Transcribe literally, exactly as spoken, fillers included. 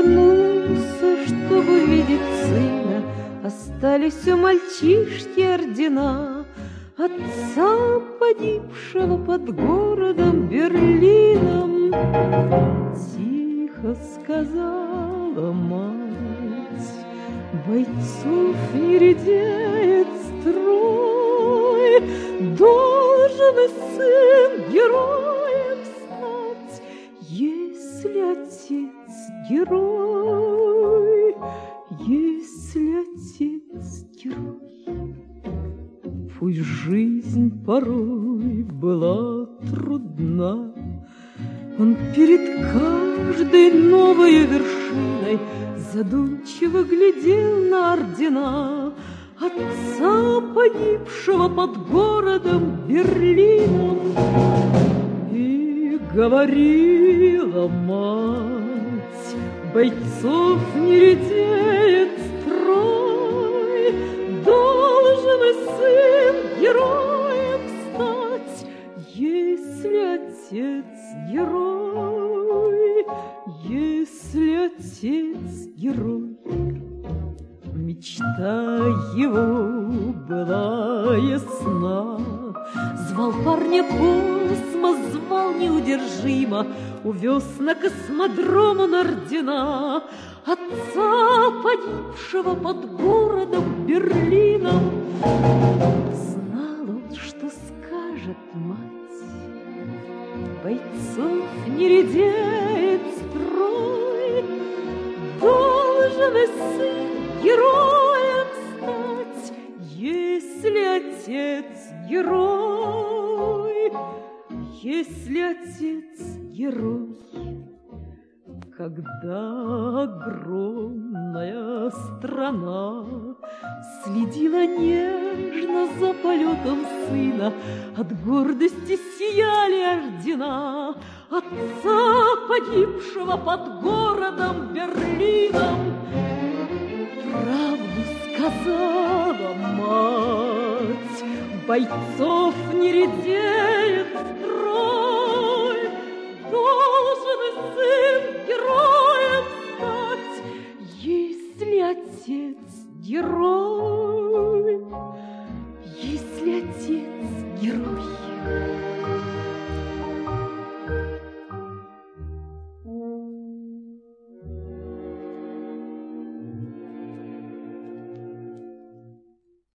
вернулся, чтобы увидеть сына. Остались у мальчишки ордена отца, погибшего под городом Берлином. Тихо сказала мать: бойцов не редеет строй, должен и сын героем стать, если отец герой, если отец герой. Пусть жизнь порой была трудна, он перед каждой новой вершиной задумчиво глядел на ордена отца, погибшего под городом Берлином. И говорила мать: бойцов не редеет строй, должен и сын героем стать, если отец герой, если отец герой. Мечта его была ясна, звал парня космос, звал неудержимо, увез на космодром он ордена отца, погибшего под городом Берлином. Знал он, что скажет мать: бойцов не редеет строй, должен и сын героем стать, если отец герой, если отец герой. Когда огромная страна следила нежно за полетом сына, от гордости сияли ордена отца, погибшего под городом Берлином. Правду сказала мать: бойцов не редеет строй, должен и сын героем стать, если отец герой,